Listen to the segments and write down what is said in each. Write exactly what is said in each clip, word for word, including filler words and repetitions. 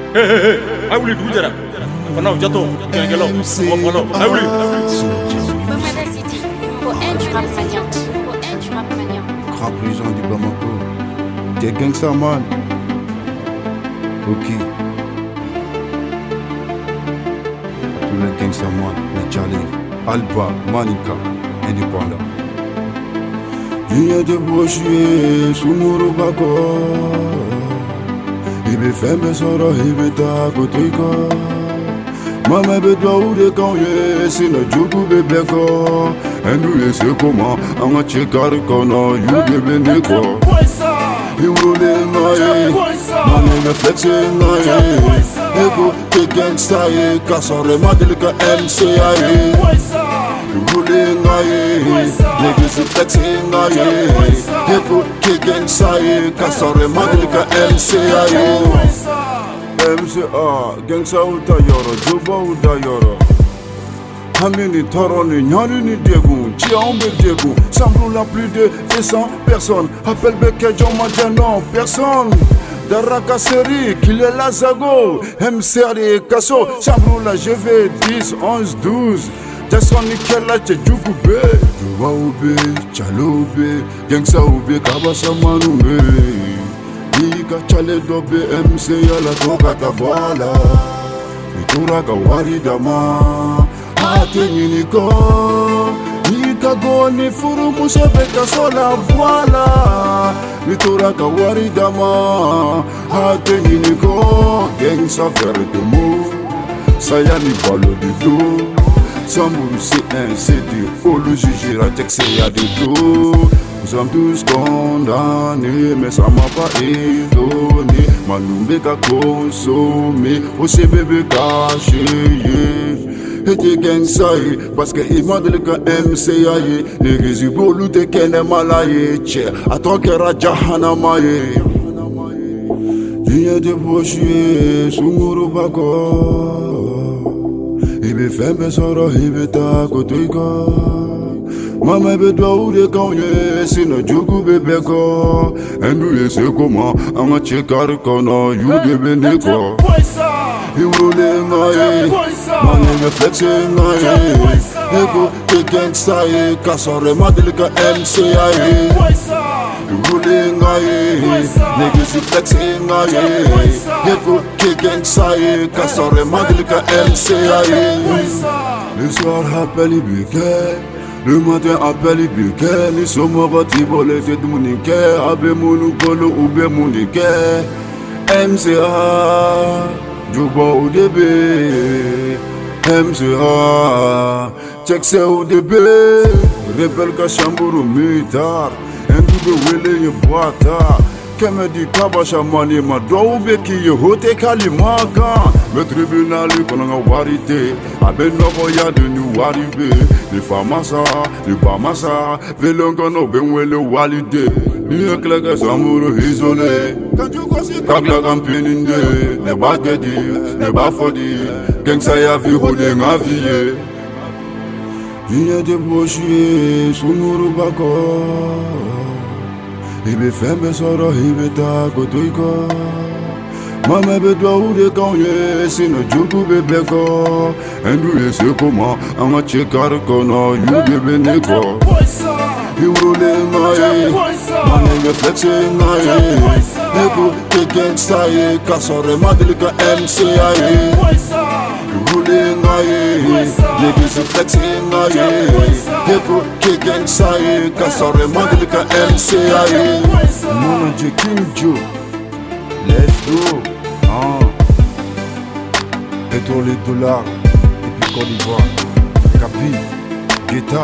Hey, hey, hey, I will do that. For now, Jato, Gangelo, I will. Bamada City, pour un rap mania, pour un rap mania. Grand président du Bamako, des gangsters man. Ok. Tous les gangsters man, les Charlie, Alba, Manika, indépendant. Il y a des brochures sous mon bako. Il veut faire mes soeurs, il veut ta côté. Mama be doa ude kanye sina jugu bebe ko Endu yese koma anga chekar kono yu bebe neko Iwrole ngaye mane me flexe ngaye Ego te gangsta ye kasore madelika M C A ye Iwrole ngaye nege se flexe ngaye Ego te gangsta ye kasore madelika M C A ye M C A, gangsta uta yoro, juba uta yoro Hamini toroni, nyani ni degu, chia ombe degu Sambrou la plus de deux cents personnes Appelle Beke John non, personne Daraka Seri, qu'il est la Zago M C A et Kasso, Sambrou la G V dix, onze, douze Jason Nikela, Tche Djougube Juba ube, Chaloube Gangsta ube, Kabasa Manoume Ika chale dobe M C A la toka tabala Itura ka wari dama Hate nyiniko Ika goni furu musebe kasola voila Itura ka wari dama Hate nyiniko Gang sa faire de mots Sayani balo de dos Sambourou c'est un C D Oh le juge la texte y'a des dos Nous sommes tous condamnés, mais ça m'a pas étonné. Manoumbe ka consommé, aussi bébé caché. Et t'es gang ça parce que il m'a donné qu'un M C A y les résidus l'ou te kene malaye. Tchè, attends que Rajahana maye. Ligne de brochier, sunguru bako. Ibe fembe soro, ibe ta kotoika. Mama be doa ude kanye sina jugu bebe ko Endu yese koma anga chekar kono yu bebe neko Iwrole ngaye mane me flexe ngaye Ego te gangsta ye kasore madelika M C A ye Iwrole ngaye nege si flexe ngaye Ego te gangsta ye kasore madelika M C A ye Le soir appelle Ibike Le matin appelle Ibike, ni somo bati bole te dumunike, abe munu bolo ube munike. M C A, juba udebe, M C A, check se udebe, rebel ka shamburu mitar, endube wele ye boata. Keme di kabasha mani ma do ube ki ye hote kalimaka. Le tribunal konanga warite, abe nobo ya de nu waribe. Le famasa, le bamasa, velongono benwele walide. Ni ekleke samuru isolé. Kakla kampininde, ne bagedi, ne bafodi. Gangsa ya vi hode ngaviye. Ligne de brochier, sunuru bako. Ibe fembe soro, ibe ta kotoika. Mama be doa ude kanye sina jugu bebe ko Endu yese koma anga chekar kono yu bebe neko Iwrole ngaye mane me flexe ngaye Ego te gangsta ye kasore madelika M C A ye Iwrole ngaye nege si flexe ngaye Ego te gangsta ye kasore madelika M C A ye Mona je King Joe Let's go. Ah. Pétrole et dollars. Et puis Côte d'Ivoire. Capi. Guetta.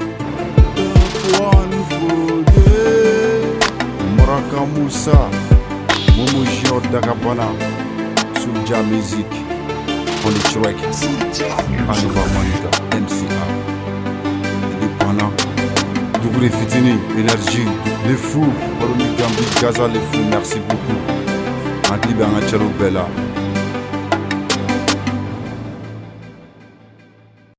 Moraka Moussa. Momo Jio Dagabana. Soulja Music. On the track. Anova Manika. M C A. Indépendant. Double Fitini. Énergie. Les fous. Baroni Gambi. Gaza les fous. Merci beaucoup. Antli Banga Bella.